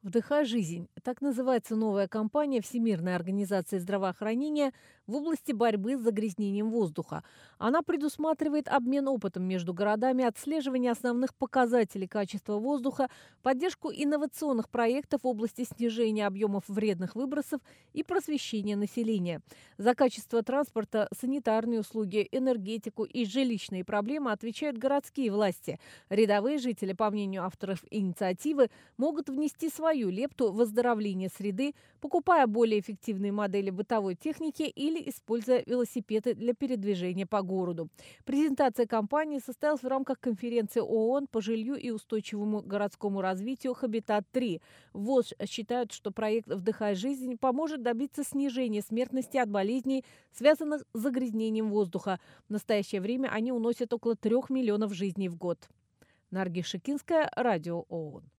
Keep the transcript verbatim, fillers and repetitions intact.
«Вдыхай жизнь». Так называется новая кампания Всемирной организации здравоохранения в области борьбы с загрязнением воздуха. Она предусматривает обмен опытом между городами, отслеживание основных показателей качества воздуха, поддержку инновационных проектов в области снижения объемов вредных выбросов и просвещения населения. За качество транспорта, санитарные услуги, энергетику и жилищные проблемы отвечают городские власти. Рядовые жители, по мнению авторов инициативы, могут внести свою лепту в оздоровление среды, покупая более эффективные модели бытовой техники или используя велосипеды для передвижения по городу. Презентация кампании состоялась в рамках конференции ООН по жилью и устойчивому городскому развитию «Хабитат-три». В ВОЗ считают, что проект «Вдыхай жизнь» поможет добиться снижения смертности от болезней, связанных с загрязнением воздуха. В настоящее время они уносят около трех миллионов жизней в год. Наргиз Шикинская, Радио ООН.